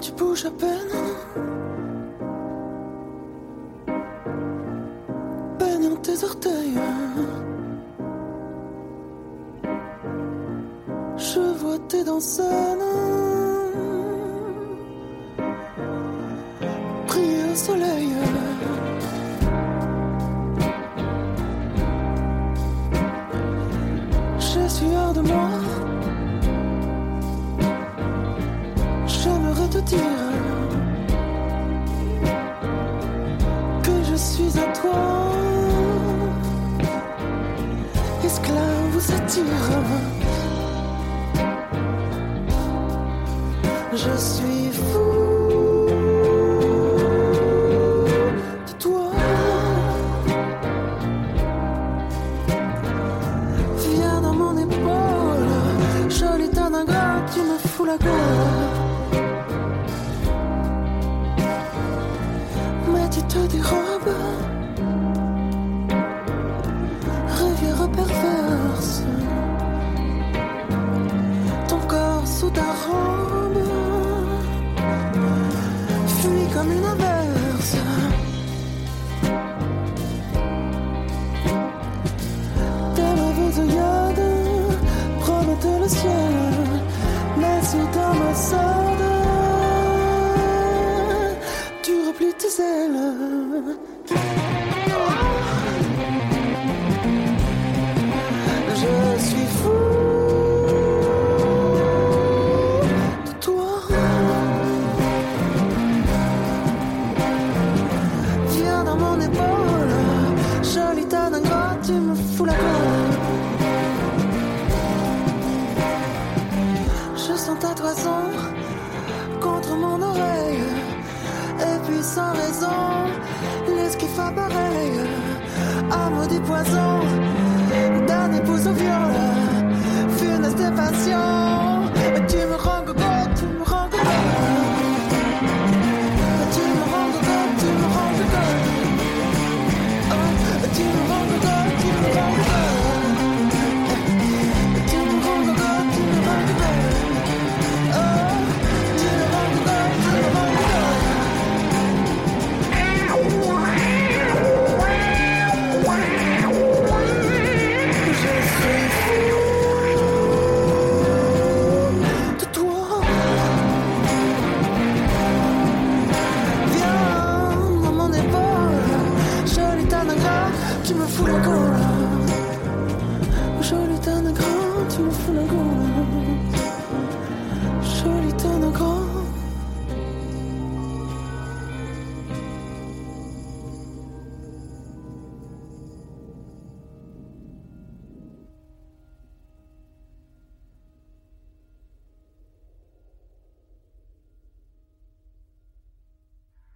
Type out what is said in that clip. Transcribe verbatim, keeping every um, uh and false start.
tu bouges à peine, baignant tes orteils. Je vois tes dents saines briller au soleil. Je suis hors de moi. J'aimerais te dire que je suis à toi, esclave ou satire. Je suis fou de toi. Viens dans mon épaule, jolie d'un ingrat, tu me fous la gueule. Mais tu te dérobes, rivière perverse. Ton corps sous ta robe fuit comme une averse. Tes rêves œillades promettent le ciel, mais sous ta massade tu replies tes ailes. Je suis fou de toi. Viens dans mon épaule, jolie tas d'ingrat, tu me fous la gueule. Je sens ta toison contre mon oreille, et puis sans raison, l'esquiffe pareil, à maudit poison, d'un épouse au viol, funeste et passion. Tu me rends gogo, tu me rends gogo. Tu me rends gogo, tu me rends gogo. Oh, tu me rends gogo, tu me rends gogo. Tu me rends gogo, tu me rends gogo. Oh, tu me rends gogo, tu me rends gogo. Tu me fous la gueule, jolie d'un ingrat, tu me fous la gueule, jolie d'un ingrat.